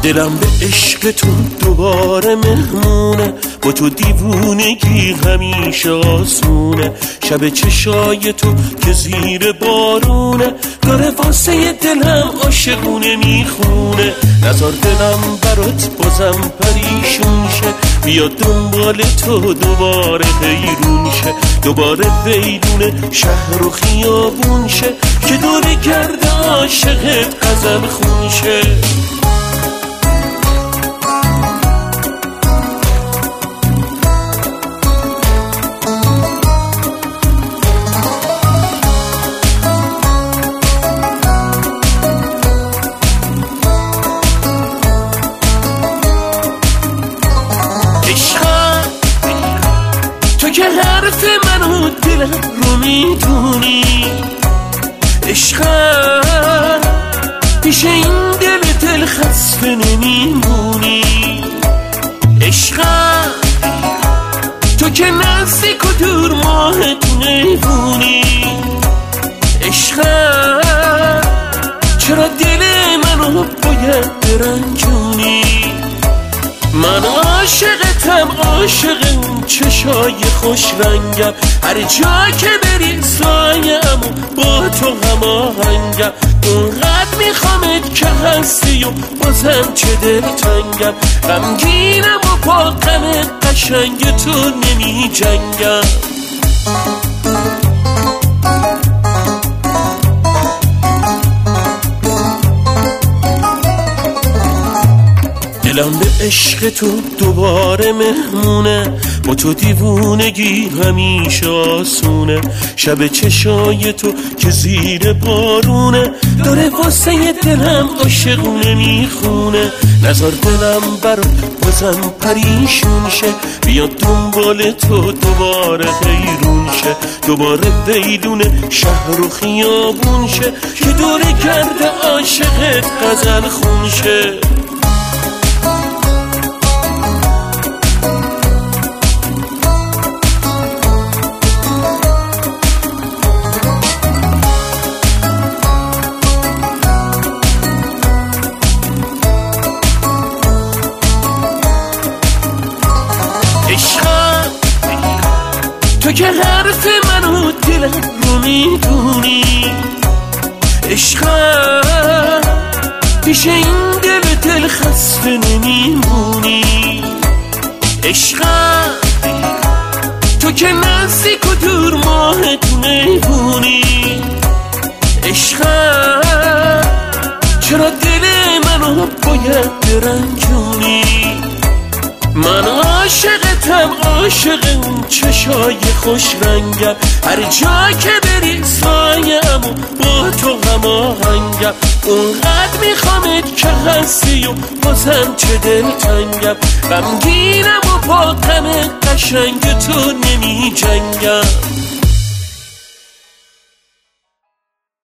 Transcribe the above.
دلم به عشق تو دوباره مهمونه، با تو دیوونگی همیشه آسونه. شب چشای تو که زیر بارونه، داره واسه دلم عاشقونه میخونه. نزار دلم برات بازم پریشون شه، بیا دنبال تو دوباره حیرون شه. دوباره ویدونه شهر و خیابون شه، که دور گرد عاشقت غزل خون شه. تو که حرف منو دلم رو میدونی، عشقم پیش این دل خسته نمیمونی. عشقم تو که نزدیک و دور ماهت نمیمونی. عشقم چرا دل منو باید برنجونی؟ من عاشقتم، عاشق چشای خوش رنگم، هر جا که بری سایم و با تو هماهنگم. اونقدر میخوامت که هستی و بازم چه دلتنگم، غمگینم و با غم قشنگ تو نمی جنگم. دلم به عشق تو دوباره مهمونه، با تو دیوونگی همیشه آسونه. شب چشای تو که زیر بارونه، داره واسه دلم عاشقونه میخونه. نزار دلم برات بازم پریشون شه، بیا دنبال تو دوباره حیرون شه. دوباره ویدونه شهر و خیابون شه، که دور گرد عاشقت غزل خون شه. تو که حرف منو دلم رو میدونی، عشقم پیش این دل خسته نمیمونی. عشقم تو که نزدیک و دور ماهت نمیمونی. عشقم چرا دل منو باید برنجونی؟ من عاشقتم، عاشق چشای خوش رنگم، هر جا که بری سایم و با تو هماهنگم. اونقدر میخوامت که هستی و بازم چه دلتنگم، غمگینم و با غم قشنگ تو نمی جنگم.